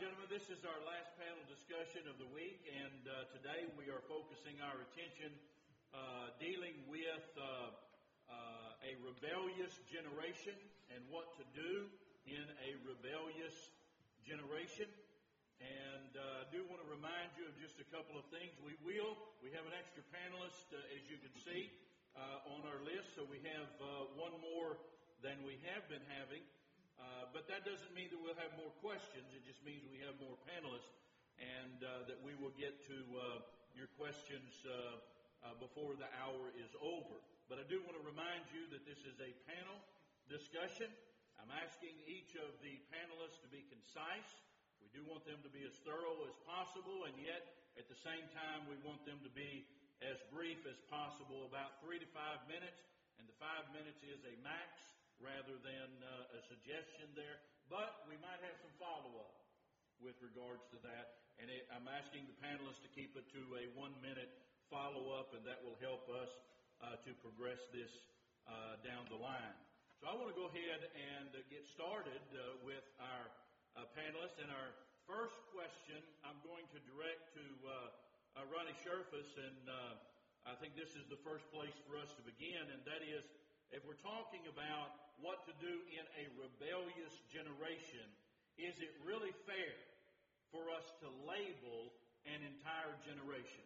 gentlemen, this is our last panel discussion of the week, and today we are focusing our attention dealing with a rebellious generation and what to do in a rebellious generation. And I do want to remind you of just a couple of things. We have an extra panelist, as you can see, on our list, so we have one more than we have been having. But that doesn't mean that we'll have more questions. It just means we have more panelists, and that we will get to your questions before the hour is over. But I do want to remind you that this is a panel discussion. I'm asking each of the panelists to be concise. We do want them to be as thorough as possible, and yet at the same time we want them to be as brief as possible, about 3 to 5 minutes, and the 5 minutes is a max rather than a suggestion there. But we might have some follow-up with regards to that, and I'm asking the panelists to keep it to a 1-minute follow-up, and that will help us to progress this down the line. So I want to go ahead and get started with our panelists. And our first question I'm going to direct to Ronnie Scherfus, and I think this is the first place for us to begin, and that is, if we're talking about what to do in a rebellious generation, is it really fair for us to label an entire generation?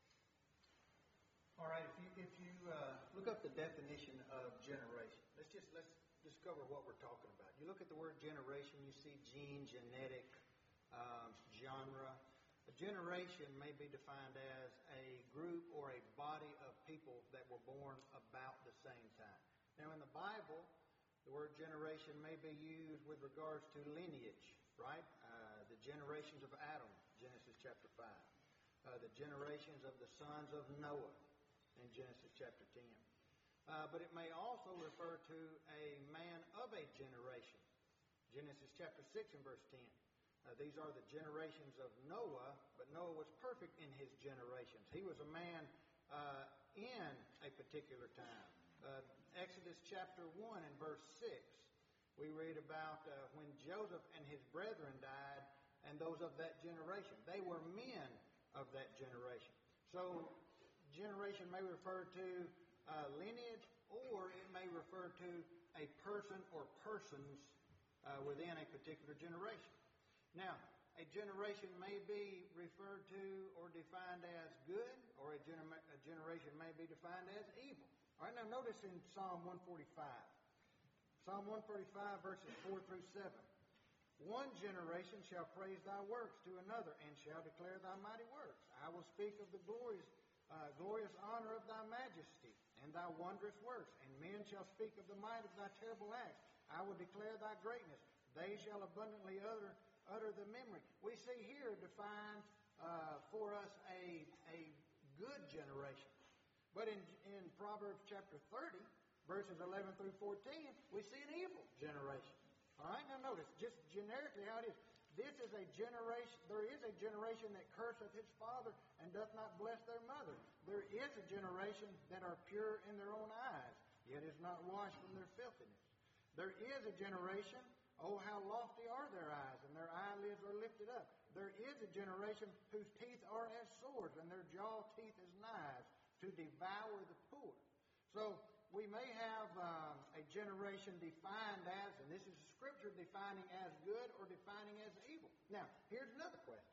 All right, if you look up the definition of generation, let's discover what we're talking about. You look at the word generation, you see gene, genetic, genre. A generation may be defined as a group or a body of people that were born about the same time. Now, in the Bible, the word generation may be used with regards to lineage, right? The generations of Adam, Genesis chapter 5. The generations of the sons of Noah in Genesis chapter 10. But it may also refer to a man of a generation, Genesis chapter 6 and verse 10. These are the generations of Noah, but Noah was perfect in his generations. He was a man in a particular time. Exodus chapter 1 and verse 6, we read about when Joseph and his brethren died, and those of that generation. They were men of that generation. So generation may refer to lineage, or it may refer to a person or persons within a particular generation. Now, a generation may be referred to or defined as good, or a generation may be defined as evil. All right, now notice in Psalm 145. Psalm 145, verses 4 through 7. One generation shall praise thy works to another, and shall declare thy mighty works. I will speak of the glorious honor of thy majesty, and thy wondrous works. And men shall speak of the might of thy terrible acts. I will declare thy greatness. They shall abundantly utter the memory. We see here defined for us a good generation. But in Proverbs chapter 30, verses 11 through 14, we see an evil generation. All right, now notice, just generically how it is. This is a generation, there is a generation that curseth his father and doth not bless their mother. There is a generation that are pure in their own eyes, yet is not washed from their filthiness. There is a generation, oh, how lofty are their eyes, and their eyelids are lifted up. There is a generation whose teeth are as swords, and their jaw teeth as knives, to devour the poor. So we may have a generation defined as, and this is Scripture defining as good or defining as evil. Now, here's another question.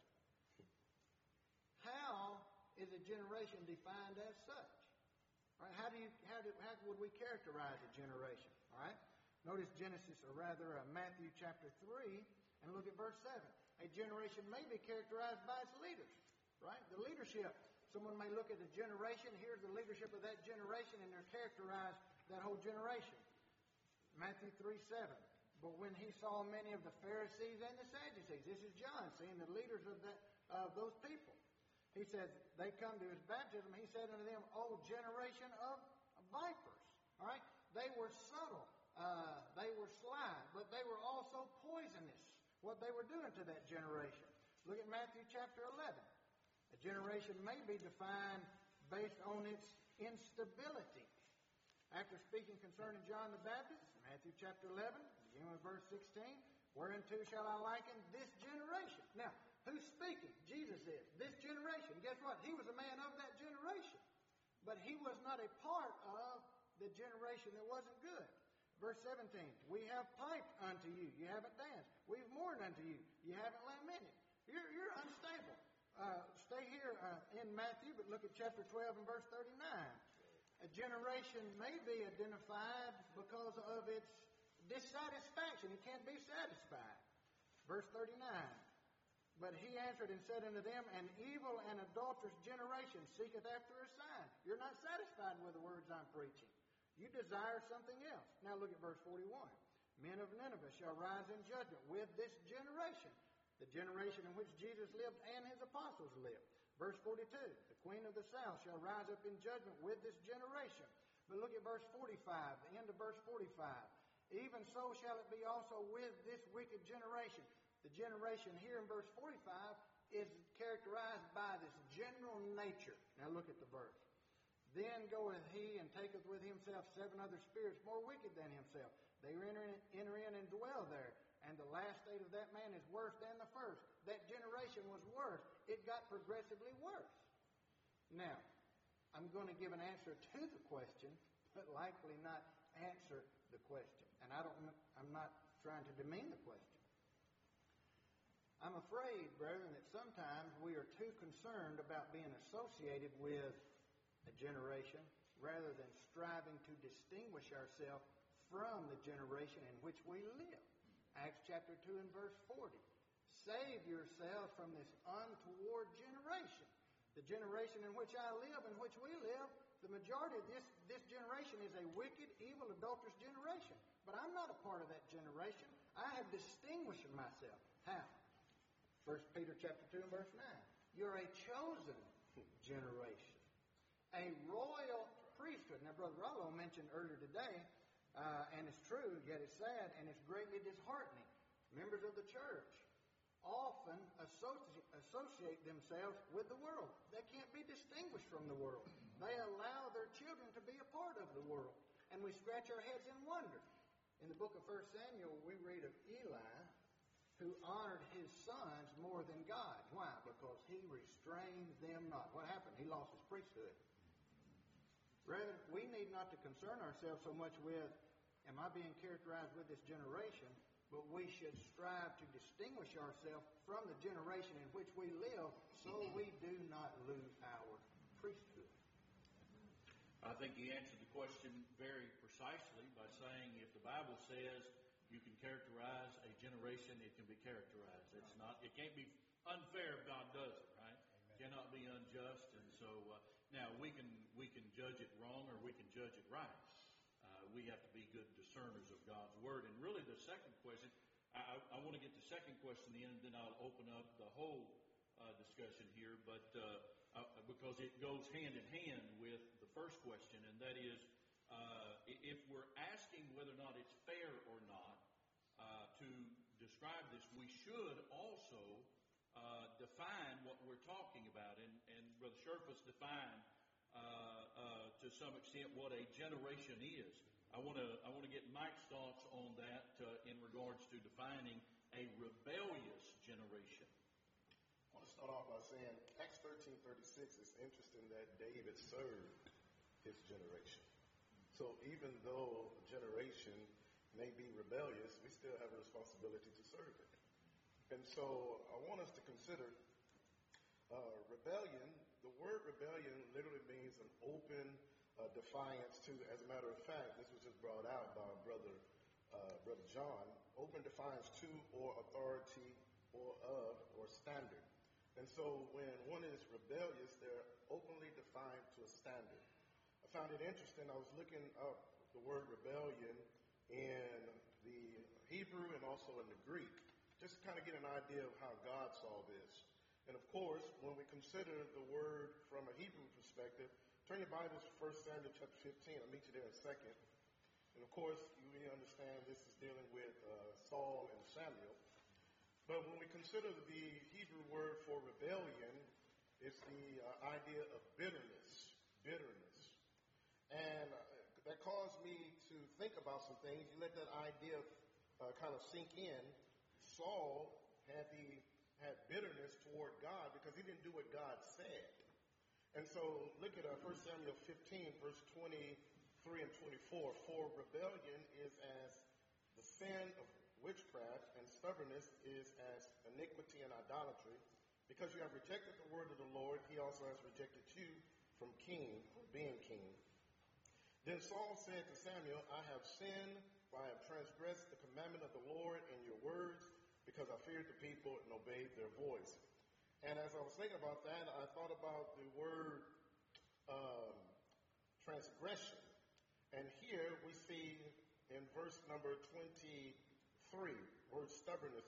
How is a generation defined as such? All right, how would we characterize a generation? All right. Notice Matthew chapter 3, and look at verse 7. A generation may be characterized by its leaders, right? The leadership. Someone may look at a generation, here's the leadership of that generation, and they're characterized that whole generation. Matthew 3:7. But when he saw many of the Pharisees and the Sadducees, this is John seeing the leaders of those people. He said, they come to his baptism, he said unto them, O generation of vipers. All right? They were subtle. They were sly, but they were also poisonous, what they were doing to that generation. Look at Matthew chapter 11. A generation may be defined based on its instability. After speaking concerning John the Baptist, Matthew chapter 11, beginning with verse 16, Whereunto shall I liken this generation? Now, who's speaking? Jesus is. This generation. Guess what? He was a man of that generation. But he was not a part of the generation that wasn't good. Verse 17, we have piped unto you. You haven't danced. We've mourned unto you. You haven't lamented. You're unstable. Stay here in Matthew, but look at chapter 12 and verse 39. A generation may be identified because of its dissatisfaction. It can't be satisfied. Verse 39. But he answered and said unto them, an evil and adulterous generation seeketh after a sign. You're not satisfied with the words I'm preaching. You desire something else. Now look at verse 41. Men of Nineveh shall rise in judgment with this generation, the generation in which Jesus lived and his apostles lived. Verse 42. The queen of the south shall rise up in judgment with this generation. But look at verse 45, the end of verse 45. Even so shall it be also with this wicked generation. The generation here in verse 45 is characterized by this general nature. Now look at the verse. Then goeth he and taketh with himself 7 other spirits more wicked than himself. They enter in and dwell there. And the last state of that man is worse than the first. That generation was worse. It got progressively worse. Now, I'm going to give an answer to the question, but likely not answer the question. And I'm not trying to demean the question. I'm afraid, brethren, that sometimes we are too concerned about being associated with a generation rather than striving to distinguish ourselves from the generation in which we live. Acts chapter 2 and verse 40. Save yourselves from this untoward generation. The generation in which I live, in which we live, the majority of this generation is a wicked, evil, adulterous generation. But I'm not a part of that generation. I have distinguished myself. How? 1 Peter chapter 2 and verse 9. You're a chosen generation. A royal priesthood. Now, Brother Rollo mentioned earlier today, and it's true, yet it's sad, and it's greatly disheartening. Members of the church often associate themselves with the world. They can't be distinguished from the world. They allow their children to be a part of the world. And we scratch our heads in wonder. In the book of 1 Samuel, we read of Eli, who honored his sons more than God. Why? Because he restrained them not. What happened? He lost his priesthood. Brethren, we need not to concern ourselves so much with, am I being characterized with this generation? But we should strive to distinguish ourselves from the generation in which we live so we do not lose our priesthood. I think he answered the question very precisely by saying if the Bible says you can characterize a generation, it can be characterized. It can't be unfair if God does it, right? Amen. Cannot be unjust. And so now we can judge it wrong or we can judge it right. We have to be good discerners of God's Word. And really the second question, I want to get the second question in, and then I'll open up the whole discussion here, but because it goes hand in hand with the first question, and that is if we're asking whether or not it's fair or not to describe this, we should also define what we're talking about. And Brother Sherpas defined to some extent what a generation is. I want to get Mike's thoughts on that in regards to defining a rebellious generation. I want to start off by saying Acts 13:36 is interesting that David served his generation. So even though a generation may be rebellious, we still have a responsibility to serve it. And so I want us to consider rebellion. The word rebellion literally means an open defiance to, as a matter of fact, this was just brought out by Brother John, open defiance to or authority or of or standard. And so when one is rebellious, they're openly defiant to a standard. I found it interesting. I was looking up the word rebellion in the Hebrew and also in the Greek, just to kind of get an idea of how God saw this. And of course, when we consider the word from a Hebrew perspective, turn your Bibles to 1 Samuel chapter 15. I'll meet you there in a second. And of course, you really understand this is dealing with Saul and Samuel. But when we consider the Hebrew word for rebellion, it's the idea of bitterness. Bitterness. And that caused me to think about some things. You let that idea kind of sink in. Saul had bitterness toward God because he didn't do what God said. And so look at 1 Samuel 15, verse 23 and 24. For rebellion is as the sin of witchcraft, and stubbornness is as iniquity and idolatry. Because you have rejected the word of the Lord, he also has rejected you from being king. Then Saul said to Samuel, I have sinned, for I have transgressed the commandment of the Lord in your words, because I feared the people and obeyed their voice. And as I was thinking about that, I thought about the word transgression. And here we see in verse number 23, word stubbornness,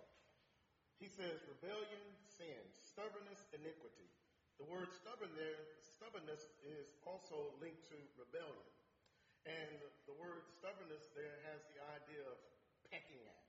He says rebellion, sin, stubbornness, iniquity. The word stubbornness is also linked to rebellion. And the word stubbornness there has the idea of pecking at.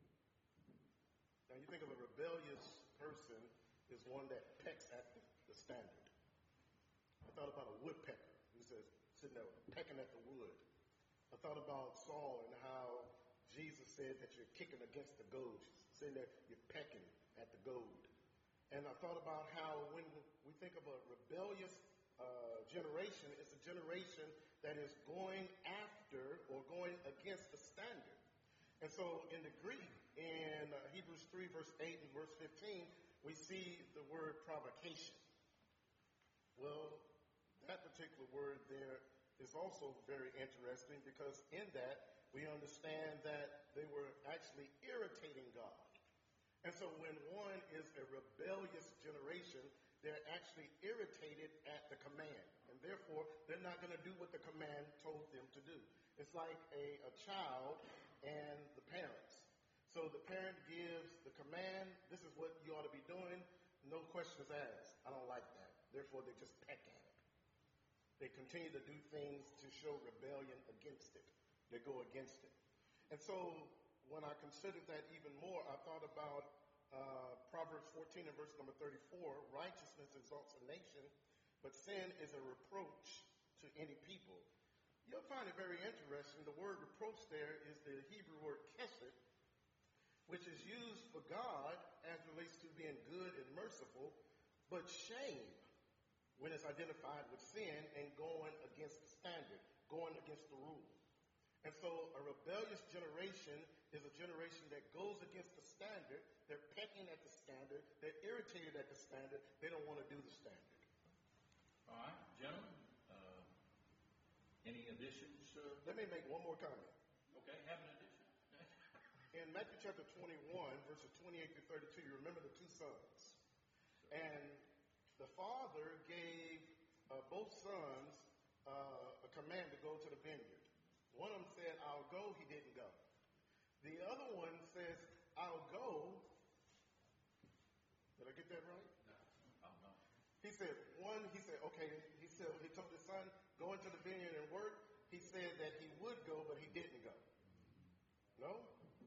Now you think of a rebellious person is one that pecks at the standard. I thought about a woodpecker who says, sitting there pecking at the wood. I thought about Saul and how Jesus said that you're kicking against the goad. Sitting there, you're pecking at the goad. And I thought about how when we think of a rebellious generation, it's a generation that is going after or going against the standard. And so in the Greek, in Hebrews 3, verse 8 and verse 15, we see the word provocation. Well, that particular word there is also very interesting because in that we understand that they were actually irritating God. And so when one is a rebellious generation, they're actually irritated at the command. And therefore, they're not going to do what the command told them to do. It's like a child and the parents. So the parent gives the command, this is what you ought to be doing, no questions asked. I don't like that. Therefore, they just peck at it. They continue to do things to show rebellion against it. They go against it. And so when I considered that even more, I thought about Proverbs 14 and verse number 34. Righteousness exalts a nation, but sin is a reproach to any people. You'll find it very interesting. The word reproach there is the Hebrew word kesed, which is used for God as relates to being good and merciful, but shame when it's identified with sin and going against the standard, going against the rule. And so a rebellious generation is a generation that goes against the standard. They're pecking at the standard. They're irritated at the standard. They don't want to do the standard. All right, gentlemen, any additions? Let me make one more comment. Okay, have an addition. In Matthew chapter 21, verses 28 through 32, you remember the two sons. And the father gave both sons a command to go to the vineyard. One of them said, I'll go. He didn't go. The other one says, I'll go. Did I get that right? No. Oh, no. He said, okay. He told his son, go into the vineyard and work. He said that he would go, but he didn't go. No?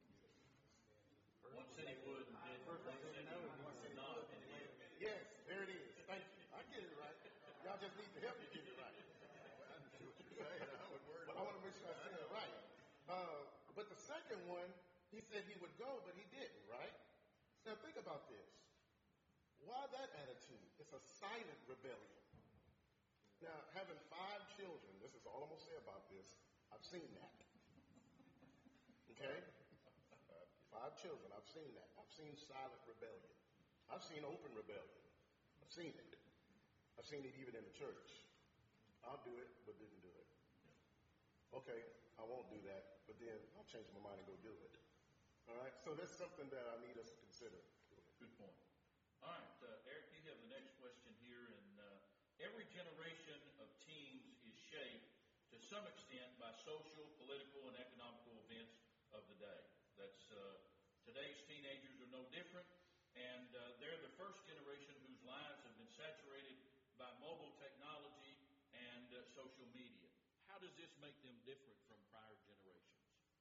One said he would and didn't. One said he would not and did. Yes, there it is. Thank you. I get it right. Y'all just need to help me get it right. I see what you're saying. But I want to make sure I say it right. But the second one, he said he would go, but he didn't, right? Now think about this. Why that attitude? It's a silent rebellion. Now, having 5 children, this is all I'm going to say about this. I've seen that. Okay? 5 children, I've seen that. I've seen silent rebellion. I've seen open rebellion. I've seen it. I've seen it even in the church. I'll do it, but didn't do it. Okay, I won't do that, but then I'll change my mind and go do it. All right? So that's something that I need us to consider. Good point. All right, Eric, you have the next question here. And every generation of teens is shaped to some extent by social, political, and economical events of the day. That's today's teenagers are no different, and they're the first generation whose lives have been saturated by mobile technology and social media. How does this make them different from prior generations?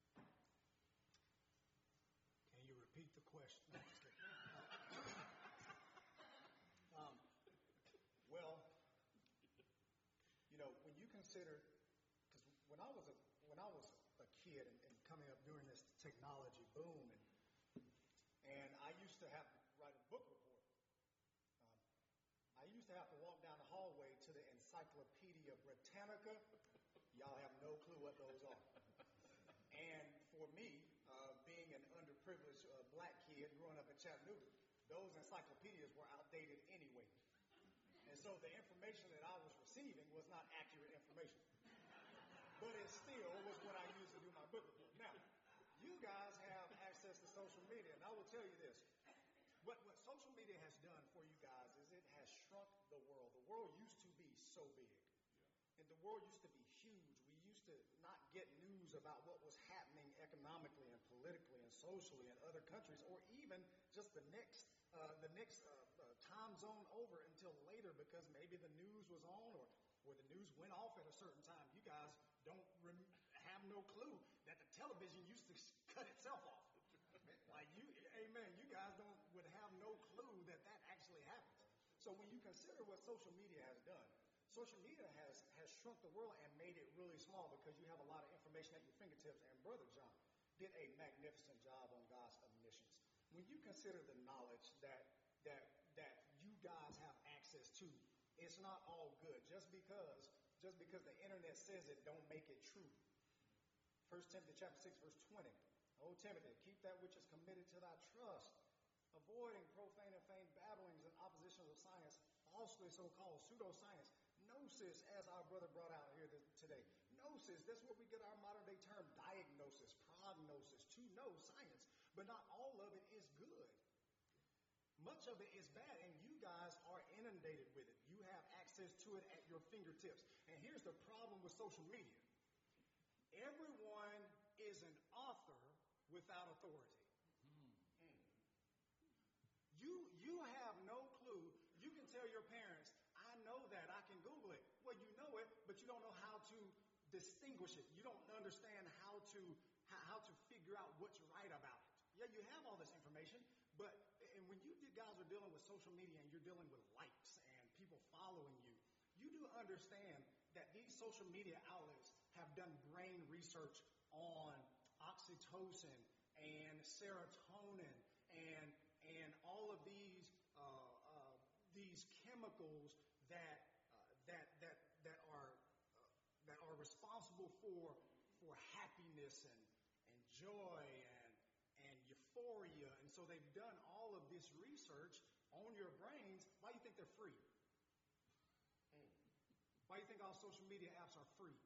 Can you repeat the question? Well, when you consider, because when I was a kid and coming up during this technology boom, and to have to write a book report. I used to have to walk down the hallway to the Encyclopedia Britannica. Y'all have no clue what those are. And for me, being an underprivileged black kid growing up in Chattanooga, those encyclopedias were outdated anyway. And so the information that I was receiving was not accurate information. But it still was what I used to do my book report. Now, you guys have access to social media, and I will tell you this. What social media has done for you guys is it has shrunk the world. The world used to be so big. And the world used to be huge. We used to not get news about what was happening economically and politically and socially in other countries, or even just the next time zone over until later, because maybe the news was on or the news went off at a certain time. You guys don't have no clue that the television used to cut itself off. Like amen. You guys would have no clue that actually happens. So when you consider what social media has done, social media has shrunk the world and made it really small because you have a lot of information at your fingertips. And Brother John did a magnificent job on God's omniscience. When you consider the knowledge that you guys have access to, it's not all good. Just because the internet says it, don't make it true. 1 Timothy chapter 6, verse 20. O Timothy, keep that which is committed to thy trust, avoiding profane and vain babblings and oppositions of science, falsely so-called pseudoscience. Gnosis, as our brother brought out here today. Gnosis, that's where we get our modern-day term diagnosis, prognosis, to know science. But not all of it is good. Much of it is bad, and you guys are inundated with it. You have access to it at your fingertips. And here's the problem with social media. Everyone is an author without authority. You have no clue. You can tell your parents, I know that, I can Google it. Well, you know it, but you don't know how to distinguish it. You don't understand how to figure out what's right about it. Yeah, you have all this information, and when you guys are dealing with social media and you're dealing with likes and people following you, you do understand that these social media outlets have done brain research on oxytocin and serotonin and all of these chemicals that are responsible for happiness and joy and euphoria. And so they've done all of this research on your brains. Why do you think they're free? Why do you think all social media apps are free?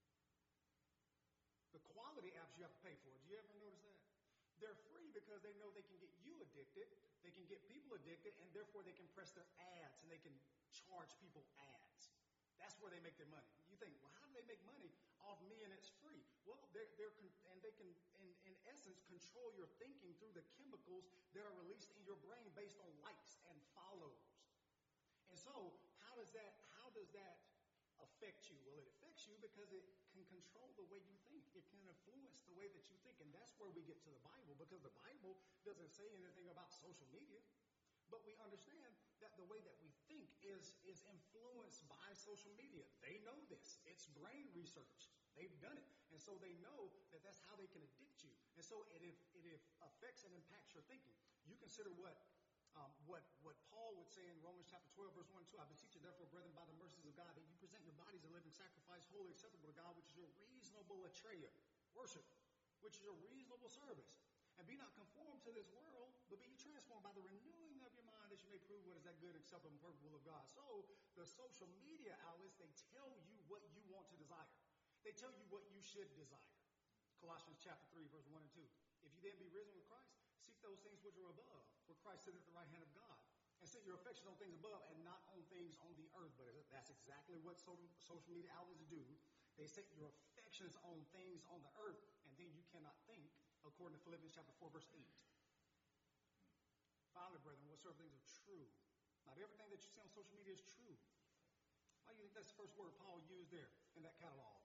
The quality apps you have to pay for. Do you ever notice that? They're free because they know they can get you addicted, they can get people addicted, and therefore they can press their ads and they can charge people ads. That's where they make their money. You think, well, how do they make money off me and it's free? Well, they can, in essence, control your thinking through the chemicals that are released in your brain based on likes and follows. And so, how does that affect you? Well, it affects you because it can control the way you think. It can influence the way that you think. And that's where we get to the Bible, because the Bible doesn't say anything about social media. But we understand that the way that we think is influenced by social media. They know this. It's brain research. They've done it. And so they know that that's how they can addict you. And so it affects and impacts your thinking. You consider what Paul would say in Romans chapter 12, verse 1 and 2. I beseech you, therefore, brethren, by the mercies of God, that you present your bodies a living sacrifice, wholly acceptable to God, which is your reasonable atreia, worship, which is your reasonable service. And be not conformed to this world, but be transformed by the renewing of your mind, that you may prove what is that good, acceptable, and perfect will of God. So the social media outlets, they tell you what you want to desire. They tell you what you should desire. Colossians chapter 3, verse 1 and 2. If you then be risen with Christ, seek those things which are above, where Christ sitteth at the right hand of God. And set your affection on things above and not on things on the earth. But that's exactly what social media outlets do. They set your affections on things on the earth, and then you cannot think, according to Philippians chapter 4, verse 8. Finally, brethren, whatsoever things are true. Not everything that you see on social media is true. Why do you think that's the first word Paul used there in that catalog?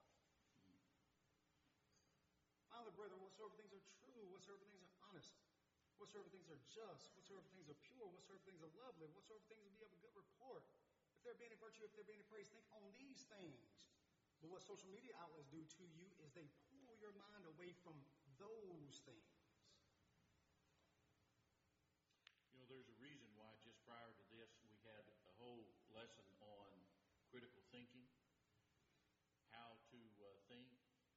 Finally, brethren, whatsoever things are true, whatsoever things are honest, whatsoever things are just, whatsoever things are pure, whatsoever things are lovely, whatsoever things be of a good report. If there be any virtue, if there be any praise, think on these things. But what social media outlets do to you is they pull your mind away from those things.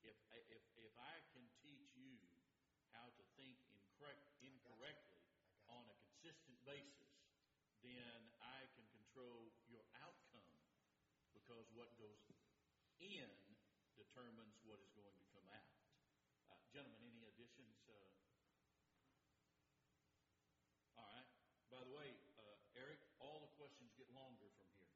if I can teach you how to think incorrectly on a consistent basis, then I can control your outcome, because what goes in determines what is going to come out. Gentlemen, any additions? All right. By the way, Eric, all the questions get longer from here.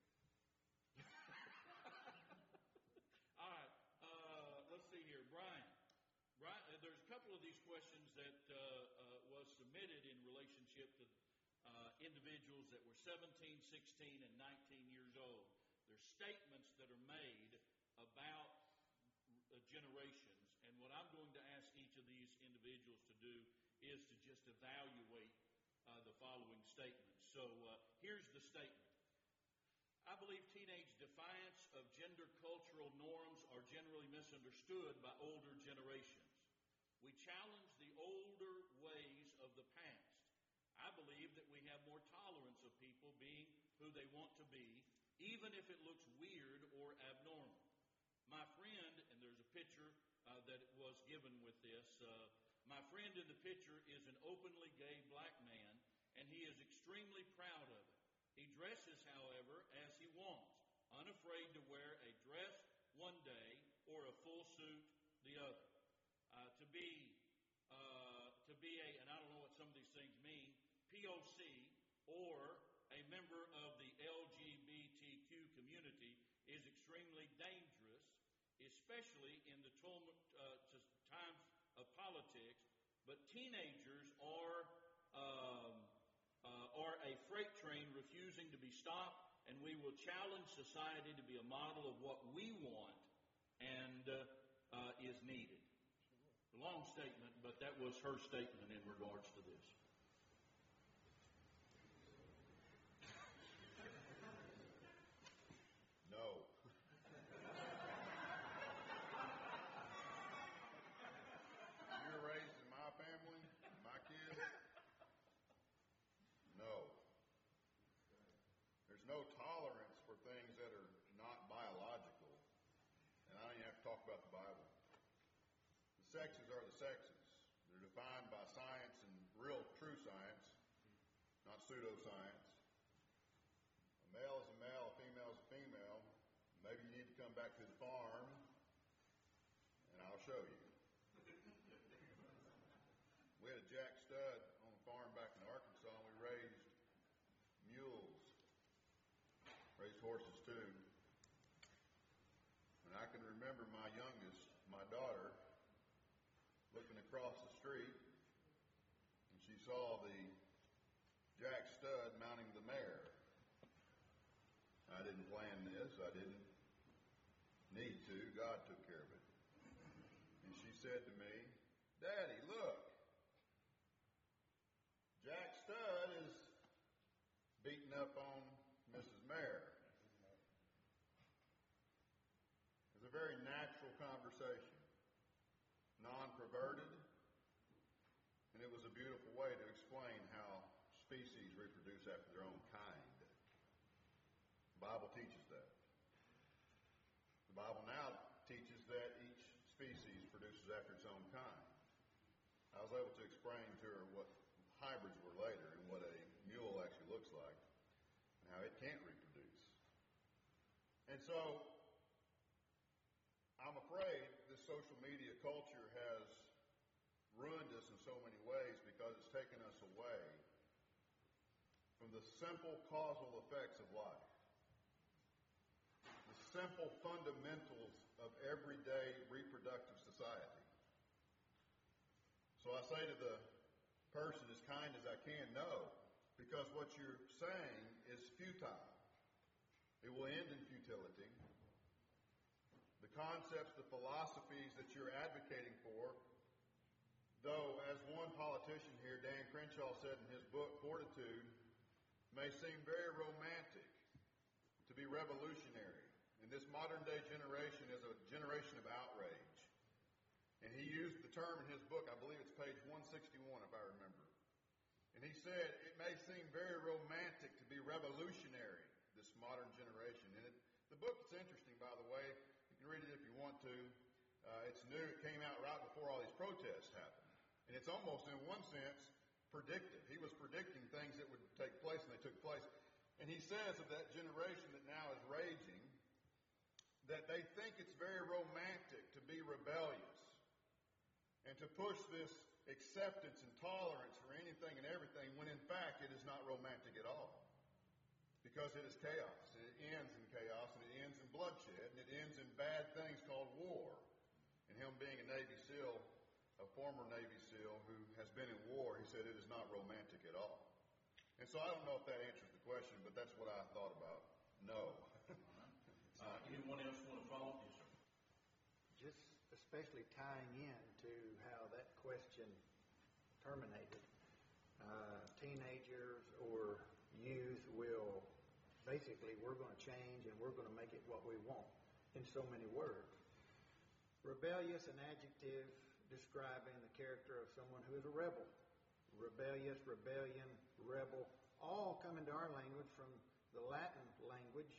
All right. Let's see here. Brian, there's a couple of these questions that was submitted in relationship to individuals that were 17, 16, and 19 years old. There's statements that are made about generations, and what I'm going to ask each of these individuals to do is to just evaluate the following statements. So here's the statement. I believe teenage defiance of gender cultural norms are generally misunderstood by older generations. We challenge the older ways of the past. I believe that we have more tolerance of people being who they want to be, even if it looks weird or abnormal. My friend, and there's a picture that was given with this, my friend in the picture is an openly gay black man, and he is extremely proud of it. He dresses, however, as he wants, unafraid to wear a dress one day or a full suit the other. To be and I don't know what some of these things mean, POC, or a member of the LGBTQ community is extremely dangerous, especially in the times of politics. But teenagers are a freight train refusing to be stopped, and we will challenge society to be a model of what we want and is needed. A long statement, but that was her statement in regards to this. No. You were raised in my family, my kids? No. There's no tolerance for things that are not biological. And I don't even have to talk about the Bible. The sexes are the sexes. They're defined by science and real, true science, not pseudoscience. A male is a male, a female is a female. Maybe you need to come back to the farm, and I'll show you. We had a jack stud on the farm back in Arkansas, and we raised mules, raised horses too. And I can remember my youngest, my daughter, looking across the street, and she saw the jack stud mounting the mare. I didn't plan this. I didn't need to. God took care of it. And she said to me, "Daddy, look. Jack Stud is beating up on Mrs. Mare." It was a very natural conversation, non-perverted, and it was a beautiful way to explain how species reproduce after their own kind. The Bible teaches that. The Bible now teaches that each species produces after its own kind. I was able to explain to her what hybrids were later and what a mule actually looks like and how it can't reproduce. And so I'm afraid this social media culture has ruined us in so many ways because it's taken us away from the simple causal effects of life. The simple fundamentals of everyday reproductive society. So I say to the person as kind as I can, no, because what you're saying is futile. It will end in futility. The concepts, the philosophies that you're advocating for, though, as one politician here, Dan Crenshaw, said in his book, Fortitude, may seem very romantic, to be revolutionary. And this modern day generation is a generation of outrage. And he used the term in his book, I believe it's page 161 if I remember. And he said, it may seem very romantic to be revolutionary, this modern generation. And the book is interesting, by the way. You can read it if you want to. It's new. It came out right before all these protests happened. And it's almost, in one sense, predictive. He was predicting things that would take place, and they took place. And he says of that generation that now is raging, that they think it's very romantic to be rebellious and to push this acceptance and tolerance for anything and everything, when in fact it is not romantic at all. Because it is chaos, and it ends in chaos, and it ends in bloodshed, and it ends in bad things called war. And him being a Navy SEAL, a former Navy SEAL who has been in war, he said it is not romantic at all. And so I don't know if that answers the question, but that's what I thought about. No. Anyone else want to follow? Yes, sir. Just especially tying in to how that question terminated. Teenagers or youth will basically, we're going to change and we're going to make it what we want in so many words. Rebellious, an adjective describing the character of someone who is a rebel. Rebellious, rebellion, rebel, all come into our language from the Latin language.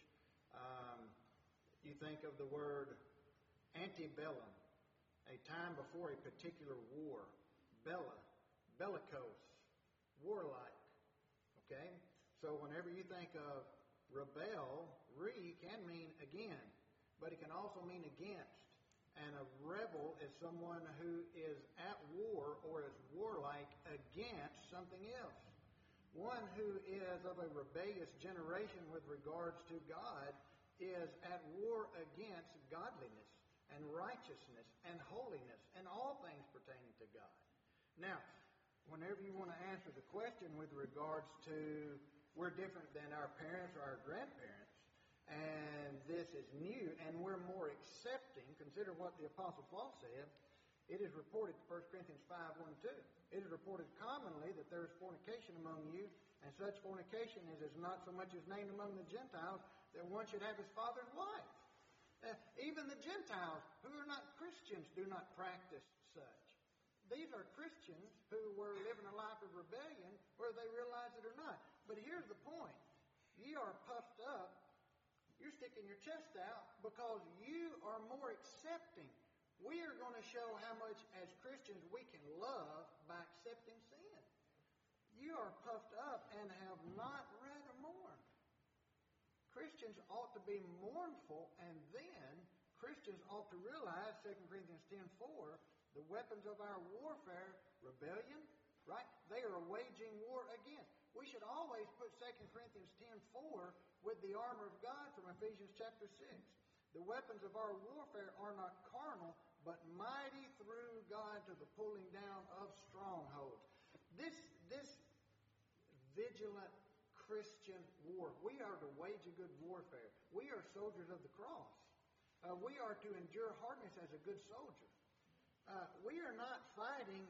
You think of the word antebellum, a time before a particular war. Bella, bellicose, warlike. Okay? So whenever you think of rebel, can mean again, but it can also mean against. And a rebel is someone who is at war or is warlike against something else. One who is of a rebellious generation with regards to God is at war against godliness and righteousness and holiness and all things pertaining to God. Now, whenever you want to answer the question with regards to we're different than our parents or our grandparents, and this is new, and we're more accepting, consider what the Apostle Paul said. It is reported, 1 Corinthians 5, 1 and 2, it is reported commonly that there is fornication among you, and such fornication is not so much as named among the Gentiles, that one should have his father's wife. Even the Gentiles who are not Christians do not practice such. These are Christians who were living a life of rebellion, whether they realize it or not. But here's the point. Ye are puffed up. You're sticking your chest out because you are more accepting. We are going to show how much, as Christians, we can love by accepting sin. You are puffed up and have not rather mourned. Christians ought to be mournful, and then Christians ought to realize, 2 Corinthians 10:4, the weapons of our warfare, rebellion, right? They are waging war against. We should always put 2 Corinthians 10:4 with the armor of God from Ephesians chapter 6. The weapons of our warfare are not carnal, but mighty through God to the pulling down of strongholds. This vigilant Christian war, we are to wage a good warfare. We are soldiers of the cross. We are to endure hardness as a good soldier. We are not fighting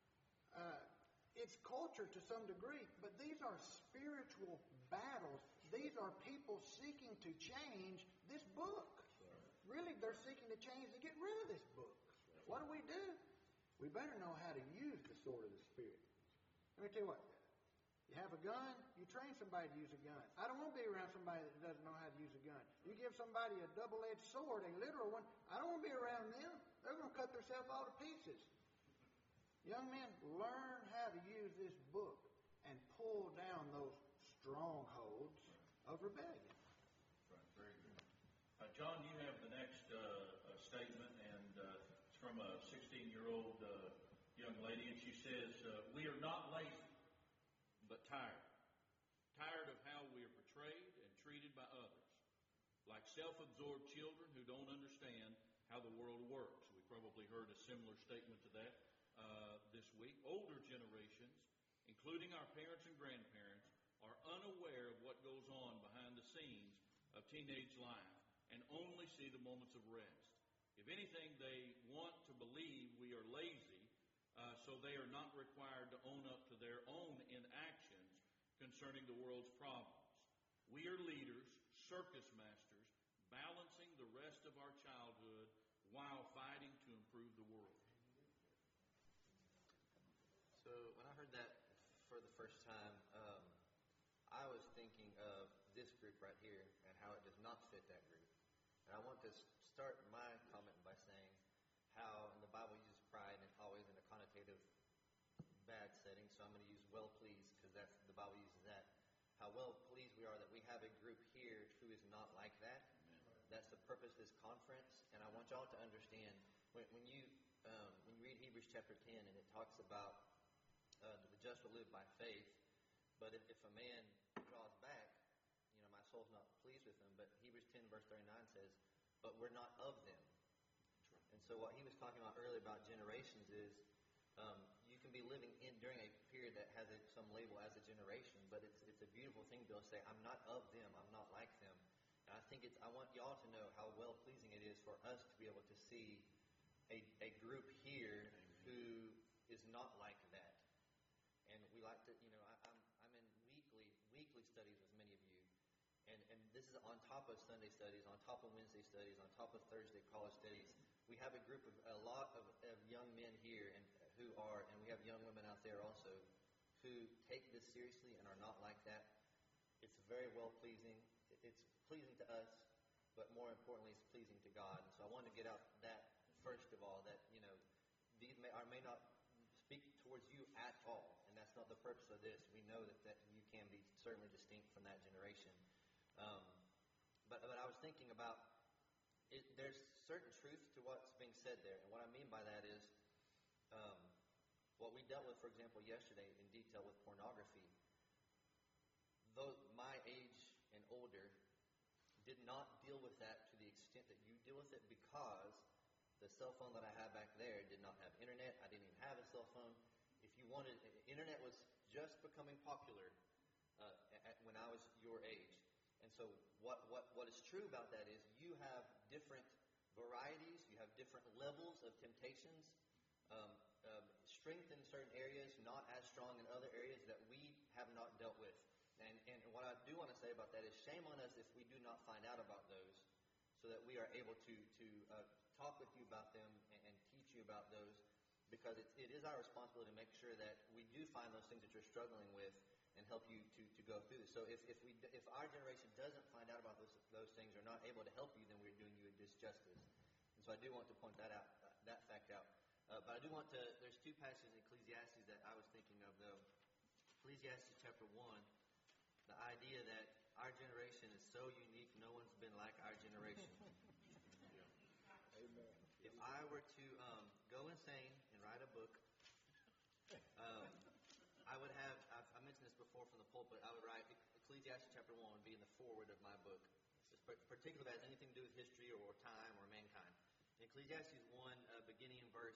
its culture to some degree, but these are spiritual battles. These are people seeking to change this book. Really, they're seeking to change to get rid of this book. What do? We better know how to use the sword of the Spirit. Let me tell you what. You have a gun, you train somebody to use a gun. I don't want to be around somebody that doesn't know how to use a gun. You give somebody a double-edged sword, a literal one, I don't want to be around them. They're going to cut themselves all to pieces. Young men, learn how to use this book and pull down those strongholds of rebellion. Right, very good. John, you have the next statement, and it's from a 16-year-old young lady, and she says, we are not lazy, but tired. Tired of how we are portrayed and treated by others. Like self-absorbed children who don't understand how the world works. We probably heard a similar statement to that this week. Older generations, including our parents and grandparents, are unaware of what goes on behind the scenes of teenage life and only see the moments of rest. If anything, they want to believe we are lazy, so they are not required to own up to their own inactions concerning the world's problems. We are leaders, circus masters, balancing the rest of our childhood while fighting to improve the world. So when I heard that for the first time, I was thinking of this group right here and how it does not fit that group. And I want to start my comment by saying how in the Bible uses pride and always in a connotative bad setting, so I'm going to use well pleased because that's the Bible uses that. How well pleased we are that we have a group here who is not like that. That's the purpose of this conference, and I want y'all to understand when you read Hebrews chapter 10 and it talks about the just will live by faith, but if a man draws back, my soul's not pleased with him. But Hebrews 10 verse 39 says, but we're not of them. And so what he was talking about earlier about generations is you can be living during a period that has some label as a generation, but it's a beautiful thing to be able to say, I'm not of them, I'm not like them. And I want y'all to know how well pleasing it is for us to be able to see a group here who is not like that. And we like to, I'm in weekly studies with many of you. And this is on top of Sunday studies, on top of Wednesday studies, on top of Thursday college studies. We have a group of a lot of young men here and we have young women out there also who take this seriously and are not like that. It's very well pleasing. It's pleasing to us, but more importantly, it's pleasing to God. And so I wanted to get out that first of all, that these may not speak towards you at all, and that's not the purpose of this. We know that you can be certainly distinct from that generation. But I was thinking about there's certain truth to what's being said there, and what I mean by that is what we dealt with, for example, yesterday in detail with pornography. Though my age and older did not deal with that to the extent that you deal with it, because the cell phone that I had back there did not have internet. I didn't even have a cell phone. If you wanted, internet was just becoming popular when I was your age. And so what is true about that is you have different varieties, you have different levels of temptations, strength in certain areas, not as strong in other areas that we have not dealt with. And what I do want to say about that is shame on us if we do not find out about those, so that we are able to talk with you about them and teach you about those, because it is our responsibility to make sure that we do find those things that you're struggling with and help you to go through this. So if our generation doesn't find out about those things or not able to help you, then we're doing you a disjustice. And so I do want to point that out, that fact out. But I do want to, there's two passages in Ecclesiastes that I was thinking of, though. Ecclesiastes chapter 1, the idea that our generation is so unique, no one's been like our generation. Amen. If I were to go insane and write a book, I would have, I mentioned this before from the pulpit, I would write Ecclesiastes chapter 1 would be in the foreword of my book, particularly if it has anything to do with history or time or mankind. In Ecclesiastes 1, beginning in verse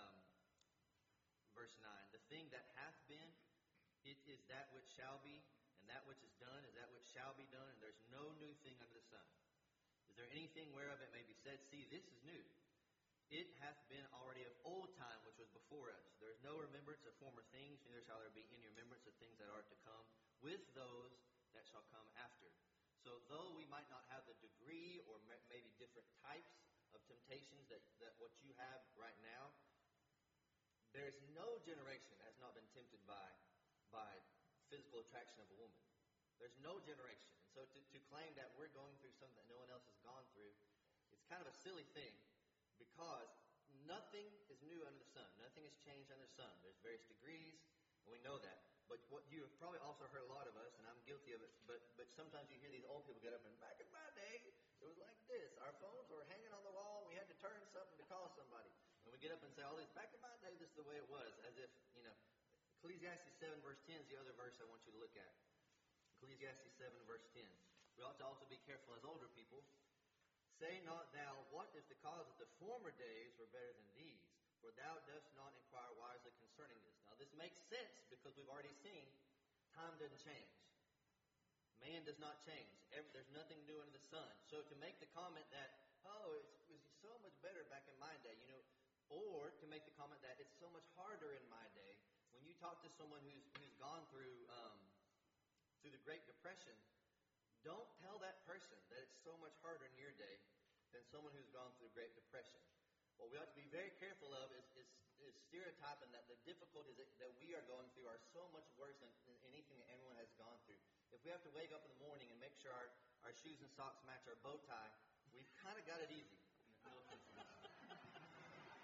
9, the thing that hath been, it is that which shall be, and that which is done is that which shall be done, and there's no new thing under the sun. Is there anything whereof it may be said, see, this is new? It hath been already of old time, which was before us. There is no remembrance of former things, neither shall there be any remembrance of things that are to come, with those that shall come after. So though we might not have the degree or maybe different types of temptations that what you have right now, there's no generation that has not been tempted by physical attraction of a woman. There's no generation. And so to claim that we're going through something that no one else has gone through, it's kind of a silly thing, because nothing is new under the sun. Nothing has changed under the sun. There's various degrees, and we know that. But what you have probably also heard a lot of us, and I'm guilty of it, but sometimes you hear these old people get up and, back in my day, it was like this. Our phones were hanging on the wall. We had to turn something to call somebody. And we get up and say all this, back in my day, this is the way it was. As if, Ecclesiastes 7 verse 10 is the other verse I want you to look at. Ecclesiastes 7 verse 10. We ought to also be careful as older people. Say not thou, what if the cause of the former days were better than these? For thou dost not inquire wisely concerning this. Now this makes sense because we've already seen time doesn't change. Man does not change. There's nothing new under the sun. So to make the comment that, it was so much better back in my day, or to make the comment that it's so much harder in my day, when you talk to someone who's gone through the Great Depression, don't tell that person that it's so much harder in your day than someone who's gone through the Great Depression. What we ought to be very careful of is stereotyping that the difficulties that we are going through are so much worse than anything that anyone has gone through. If we have to wake up in the morning and make sure our shoes and socks match our bow tie, we've kind of got it easy.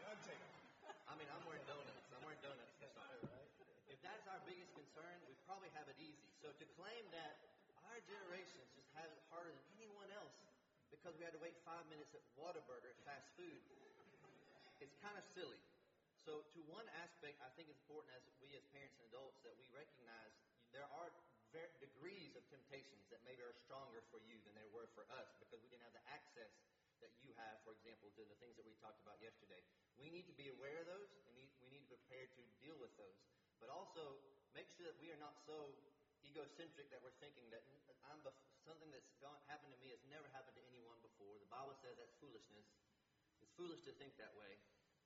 None taken. I mean, I'm wearing donuts. I'm wearing donuts to start. If that's our biggest concern, we probably have it easy. So to claim that our generation just has it harder than anyone else because we had to wait 5 minutes at Whataburger at fast food, it's kind of silly. So to one aspect, I think it's important as we as parents and adults that we recognize there are degrees of temptations that maybe are stronger for you than they were for us because we didn't have the access that you have, for example, to the things that we talked about yesterday. We need to be aware of those, and we need to be prepared to deal with those. But also, make sure that we are not so egocentric that we're thinking that something that's happened to me has never happened to anyone before. The Bible says that's foolishness. It's foolish to think that way.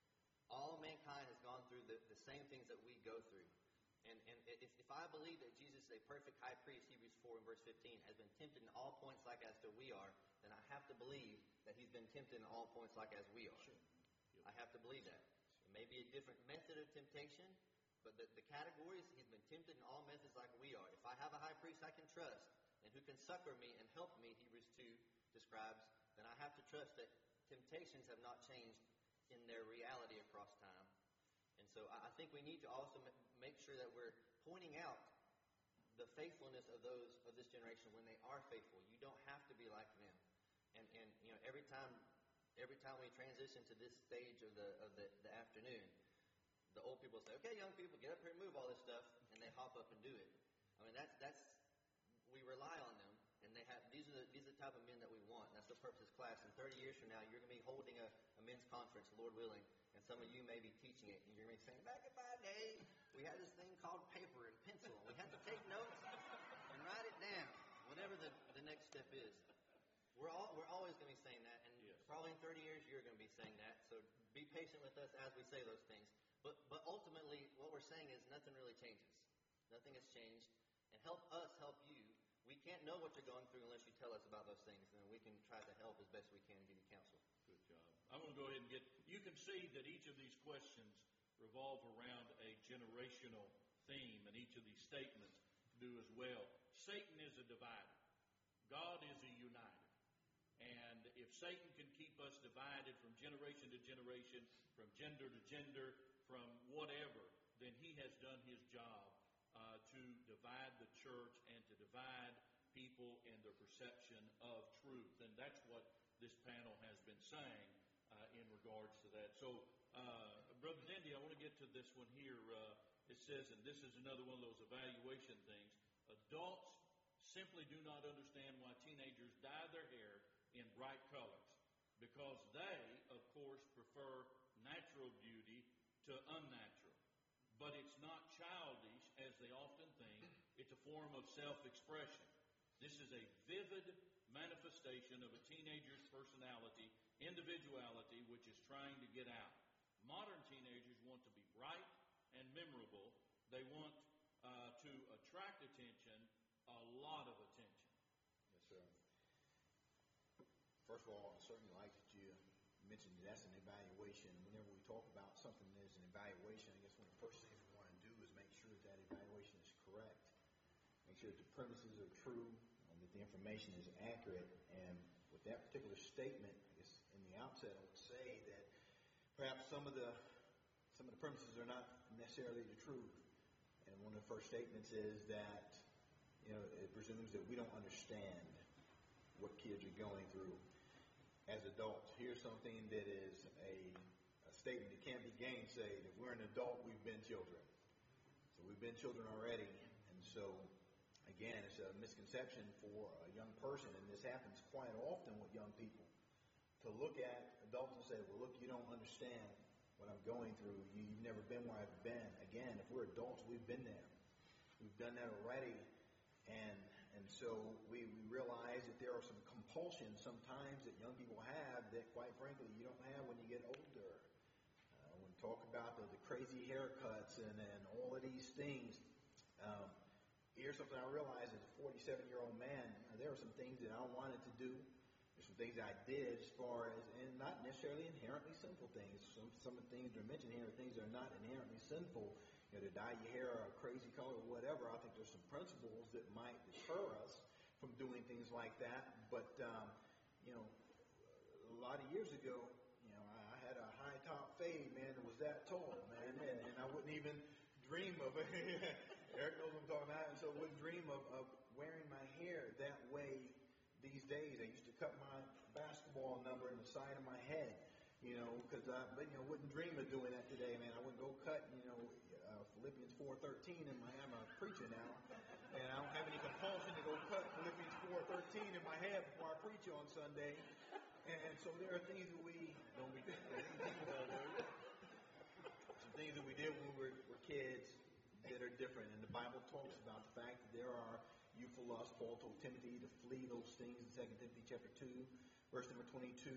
All mankind has gone through the same things that we go through. And if I believe that Jesus is a perfect high priest, Hebrews 4 and verse 15, has been tempted in all points like as to we are, then I have to believe that he's been tempted in all points like as we are. Sure. I have to believe that. It may be a different method of temptation, but the categories, he's been tempted in all methods like we are. If I have a high priest I can trust, and who can succor me and help me, Hebrews 2 describes, then I have to trust that temptations have not changed in their reality across time. And so I think we need to also make sure that we're pointing out the faithfulness of those of this generation when they are faithful. You don't have to be like them. And you know, every time we transition to this stage of the afternoon, the old people say, "Okay, young people, get up here and move all this stuff," and they hop up and do it. I mean, that's we rely on them, and these are the type of men that we want. That's the purpose of this class. And 30 years from now, you're going to be holding a men's conference, Lord willing, and some of you may be teaching it, and you're going to be saying, "Back in my day, we had this thing called paper and pencil. We had to take notes and write it down." Whatever the next step is, we're always going to be saying that, and probably in 30 years, you're going to be saying that. So be patient with us as we say those things. But ultimately, what we're saying is nothing really changes. Nothing has changed. And help us help you. We can't know what you're going through unless you tell us about those things, and we can try to help as best we can and give you counsel. Good job. I'm going to go ahead and you can see that each of these questions revolve around a generational theme, and each of these statements do as well. Satan is a divider. God is a uniter. And if Satan can keep us divided from generation to generation, from gender to gender, from whatever, then he has done his job to divide the church and to divide people in their perception of truth. And that's what this panel has been saying in regards to that. So, Brother Dendy, I want to get to this one here. It says, and this is another one of those evaluation things, adults simply do not understand why teenagers dye their hair in bright colors, because they, of course, prefer natural beauty to unnatural. But it's not childish, as they often think. It's a form of self-expression. This is a vivid manifestation of a teenager's personality, individuality, which is trying to get out. Modern teenagers want to be bright and memorable. They want to attract attention, a lot of attention. Yes, sir. First of all, I certainly like that you mentioned that's an evaluation. Whenever we talk about something as an evaluation, I guess one of the first things we want to do is make sure that evaluation is correct. Make sure that the premises are true and that the information is accurate. And with that particular statement, I guess in the outset, I would say that perhaps some of the premises are not necessarily the truth. And one of the first statements is that, you know, it presumes that we don't understand what kids are going through. As adults, here's something that is a statement that can't be gainsaid. If we're an adult, we've been children. So we've been children already. And so, again, it's a misconception for a young person, and this happens quite often with young people, to look at adults and say, well, look, you don't understand what I'm going through. You've never been where I've been. Again, if we're adults, we've been there. We've done that already. And so we realize that there are some compulsions sometimes that young people have that, quite frankly, you don't have when you get older. When we talk about the crazy haircuts and all of these things, here's something I realized as a 47-year-old man. There are some things that I wanted to do. There's some things I did as far as, and not necessarily inherently sinful things. Some of the things that are mentioned here are things that are not inherently sinful. You know, to dye your hair a crazy color or whatever, I think there's some principles that might deter us from doing things like that. But, you know, a lot of years ago, you know, I had a high top fade, man, was that tall, man. And I wouldn't even dream of it. Eric knows what I'm talking about. And so I wouldn't dream of wearing my hair that way these days. I used to cut my basketball number in the side of my head, because wouldn't dream of doing that today, man. I wouldn't go cut, Philippians 4:13 in my, I'm a preacher now, and I don't have any compulsion to go cut Philippians 4:13 in my head before I preach on Sunday. And so there are things that we don't be some things that we did when we were kids that are different. And the Bible talks about the fact that there are youthful lusts. Paul told Timothy to flee those things in 2 Timothy chapter 2, verse number 22.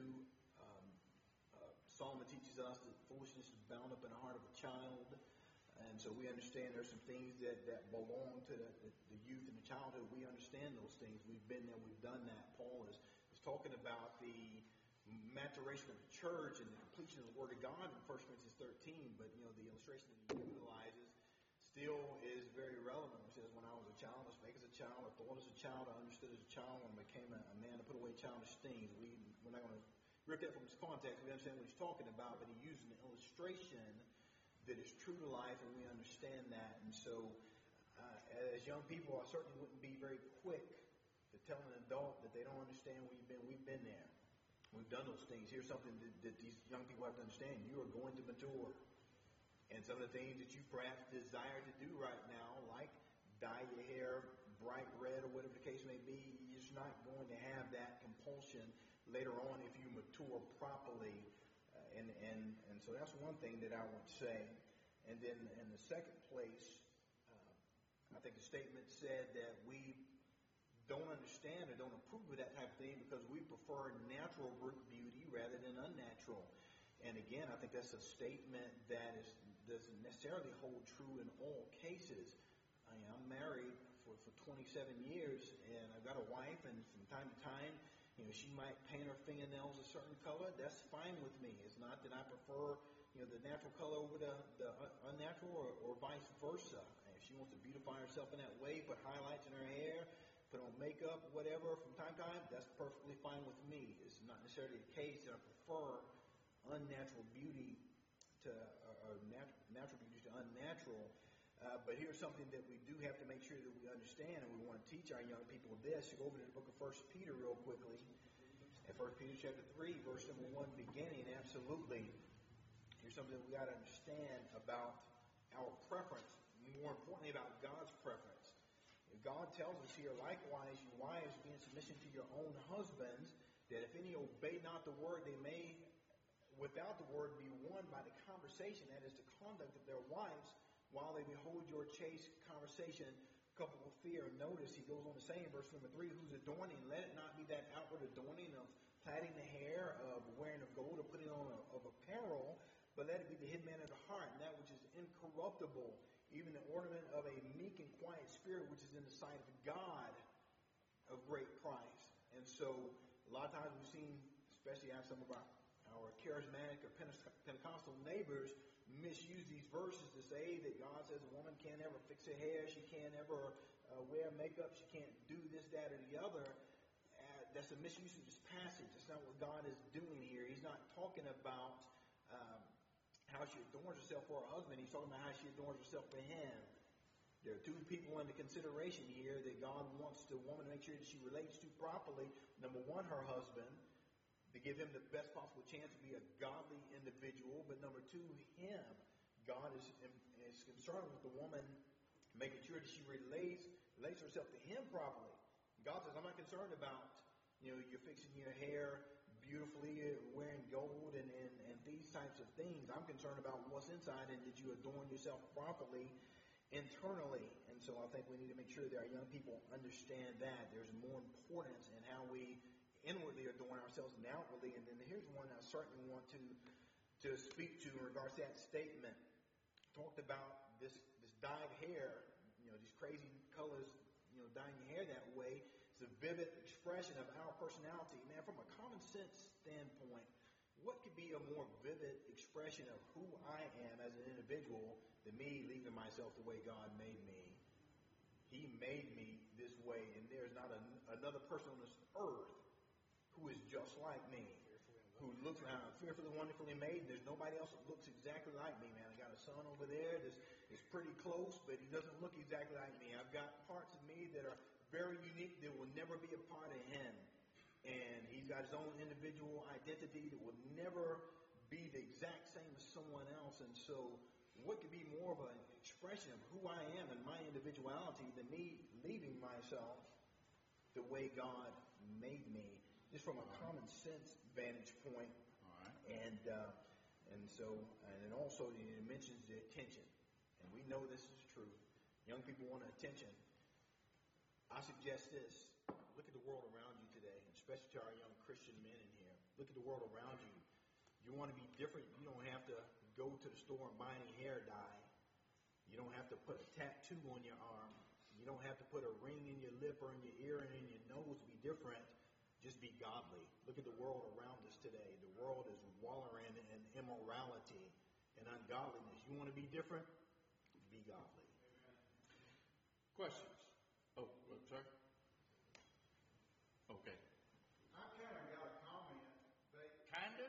Solomon teaches us that foolishness is bound up in the heart of a child. And so we understand there's some things that belong to the youth and the childhood. We understand those things. We've been there. We've done that. Paul is talking about the maturation of the church and the completion of the Word of God in 1 Corinthians 13. But, the illustration that he utilizes still is very relevant. He says, when I was a child, I spake as a child, I thought as a child, I understood as a child. When I became a man, I put away childish things. We're not going to rip that from its context. We understand what he's talking about, but he used an illustration that is true to life, and we understand that. And so, as young people, I certainly wouldn't be very quick to tell an adult that they don't understand where you've been. We've been there. We've done those things. Here's something that these young people have to understand. You are going to mature. And some of the things that you perhaps desire to do right now, like dye your hair bright red or whatever the case may be, you're just not going to have that compulsion later on if you mature properly. And so that's one thing that I would say. And then in the second place, I think the statement said that we don't understand or don't approve of that type of thing because we prefer natural beauty rather than unnatural. And again, I think that's a statement that doesn't necessarily hold true in all cases. I'm married for 27 years, and I've got a wife, and from time to time, she might paint her fingernails a certain color. That's fine with me. It's not that I prefer, the natural color over the unnatural or vice versa. If she wants to beautify herself in that way, put highlights in her hair, put on makeup, whatever, from time to time, that's perfectly fine with me. It's not necessarily the case that I prefer unnatural beauty to natural beauty to unnatural. But here's something that we do have to make sure that we understand, and we want to teach our young people this. You go over to the book of 1 Peter real quickly. At 1 Peter chapter 3, verse number 1 beginning, absolutely. Here's something that we got to understand about our preference, more importantly about God's preference. God tells us here, likewise, you wives, be in submission to your own husbands, that if any obey not the word, they may, without the word, be won by the conversation, that is, the conduct of their wives, while they behold your chaste conversation coupled with fear. Notice he goes on to say in verse number 3, whose adorning, let it not be that outward adorning of plaiting the hair, of wearing of gold, or putting on of apparel, but let it be the hidden man of the heart, and that which is incorruptible, even the ornament of a meek and quiet spirit, which is in the sight of God of great price. And so a lot of times we've seen, especially out some of our charismatic or Pentecostal neighbors, misuse these verses to say that God says a woman can't ever fix her hair, she can't ever wear makeup, she can't do this, that, or the other. That's a misuse of this passage. That's not what God is doing here. He's not talking about how she adorns herself for her husband. He's talking about how she adorns herself for him. There are two people under consideration here that God wants the woman to make sure that she relates to properly. Number one, her husband, to give him the best possible chance to be a godly individual. But number two, him. God is concerned with the woman making sure that she relates herself to him properly. God says, I'm not concerned about, you're fixing your hair beautifully, wearing gold and these types of things. I'm concerned about what's inside and did you adorn yourself properly internally. And so I think we need to make sure that our young people understand that. There's more importance in how we inwardly adorn ourselves than outwardly. And then here's one I certainly want to speak to in regards to that statement. Talked about this dyed hair, these crazy colors, dyeing your hair that way. It's a vivid expression of our personality. Man, from a common sense standpoint, what could be a more vivid expression of who I am as an individual than me leaving myself the way God made me? He made me this way, and there's not another person on this earth who is just like me, who looks fearfully, wonderfully made. There's nobody else that looks exactly like me, man. I got a son over there that's pretty close, but he doesn't look exactly like me. I've got parts of me that are very unique that will never be a part of him. And he's got his own individual identity that will never be the exact same as someone else. And so what could be more of an expression of who I am and my individuality than me leaving myself the way God made me, just from a common sense vantage point. All right. And also it mentions the attention, and we know this is true. Young people want attention. I suggest this: look at the world around you today, especially to our young Christian men in here. Look at the world around you. You want to be different. You don't have to go to the store and buy any hair dye. You don't have to put a tattoo on your arm. You don't have to put a ring in your lip or in your ear and in your nose to be different. Just be godly. Look at the world around us today. The world is wallowing in immorality and ungodliness. You want to be different? Be godly. Questions? Oh, sir? Okay. I kind of got a comment. Kinda?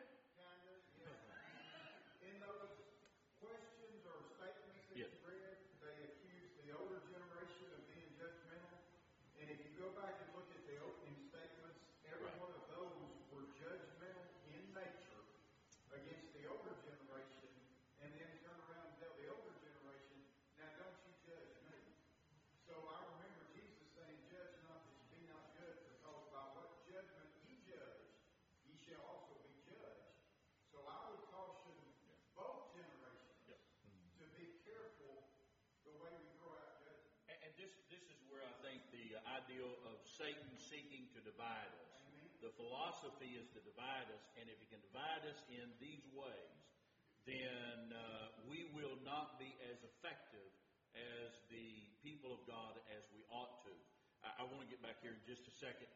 Yeah. In those questions or statements that Yes. you read, they accuse the older generation of being judgmental. And if you go back and look at the opening statements, every Right. one of those were judgmental in nature against the older generation, and then turn around and tell the older generation, now don't you judge me. So I remember Jesus saying, judge not that you be not judged, because by what judgment ye judge, ye shall also be judged. So I would caution both generations to be careful the way we throw out judgment. And this is where I think the idea of Satan seeking to divide us. The philosophy is to divide us, and if he can divide us in these ways, then we will not be as effective as the people of God as we ought to. I want to get back here in just a second.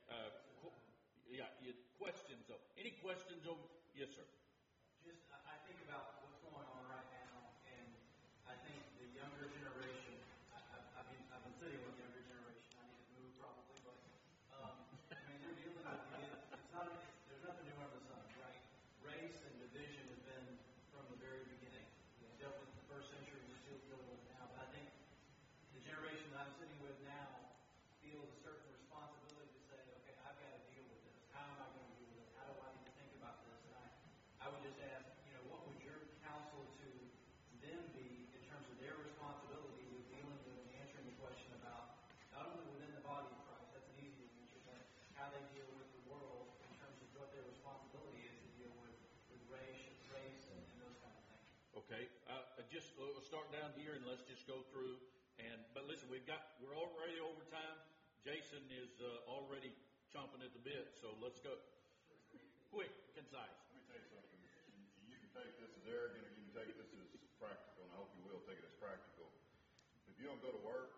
Questions though. Any questions over? Yes, sir. Just, I think about what's going on right now, and I think the younger generation, I've been sitting with the younger generation. I need to move probably, but, I mean, they're dealing with there's nothing new under the sun, right? Race and division has been from the very beginning. We dealt with the first century, we're still dealing with it now, but I think the generation that I'm sitting with now feels a certain responsibility to say, okay, I've got to deal with this. How am I going to deal with it? How do I need to think about this? And I would just ask, what would your counsel to them be in terms of their responsibility with dealing with and answering the question about not only within the body of Christ, that's an easy answer, but how they deal with the world in terms of what their responsibility is to deal with race and those kind of things. Okay. Just start down here and let's just go through. But listen, we're already over time. Jason is already chomping at the bit, so let's go. Quick, concise. Let me tell you something. You can take this as arrogant or you can take this as practical, and I hope you will take it as practical. If you don't go to work,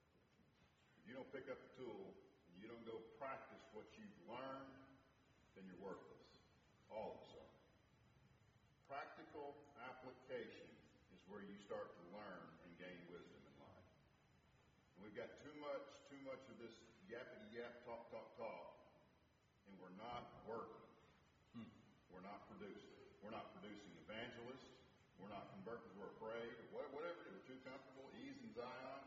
if you don't pick up the tool, and you don't go practice what you've learned, then you're worthless. All of us are. Practical application is where you start to learn and gain wisdom in life. And we've got too much of this yappity-yap, talk, and we're not working. We're not producing. We're not producing evangelists. We're not converting because we're afraid. Whatever it is, we're too comfortable, ease in Zion.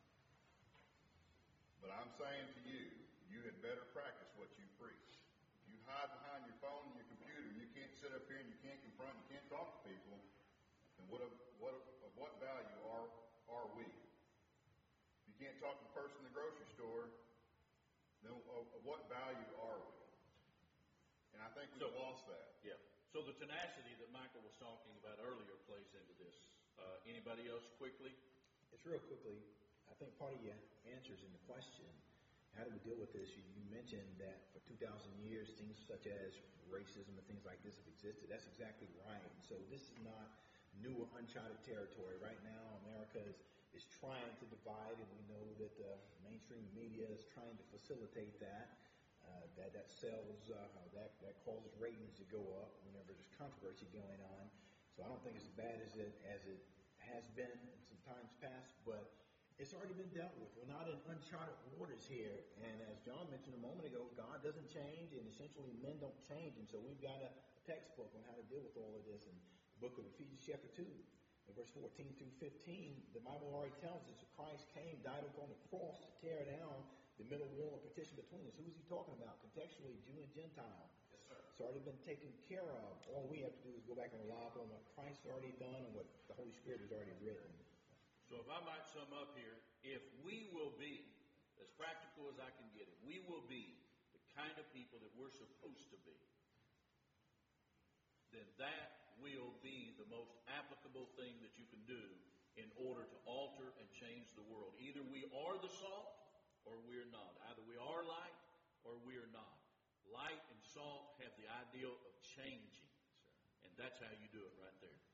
But I'm saying to you, you had better practice what you preach. If you hide behind your phone and your computer, and you can't sit up here and you can't confront, you can't talk to people, then of what value are we? If you can't talk to the person in the grocery store, then of what value are we? And I think we've lost that. Yeah. So the tenacity that Michael was talking about earlier plays into this. Anybody else quickly? It's real quickly. I think part of your answers in the question, how do we deal with this? You mentioned that for 2,000 years, things such as racism and things like this have existed. That's exactly right. And so this is not new or uncharted territory. Right now, America is trying to divide, and we know that the mainstream media is trying to facilitate that. That sells, that causes ratings to go up whenever there's controversy going on. So I don't think it's as bad as it has been in some times past, but It's already been dealt with. We're not in uncharted waters here. And as John mentioned a moment ago, God doesn't change, and essentially men don't change. And so we've got a textbook on how to deal with all of this. In the book of Ephesians chapter 2, in verse 14 through 15, the Bible already tells us that Christ came, died upon the cross to tear down the middle wall of partition between us. Who is he talking about? Contextually, Jew and Gentile. Yes, sir. It's already been taken care of. All we have to do is go back and rely upon what Christ already done and what the Holy Spirit has already written. So if I might sum up here, if we will be, as practical as I can get it, we will be the kind of people that we're supposed to be, then that will be the most applicable thing that you can do in order to alter and change the world. Either we are the salt or we're not. Either we are light or we're not. Light and salt have the ideal of changing. And that's how you do it right there.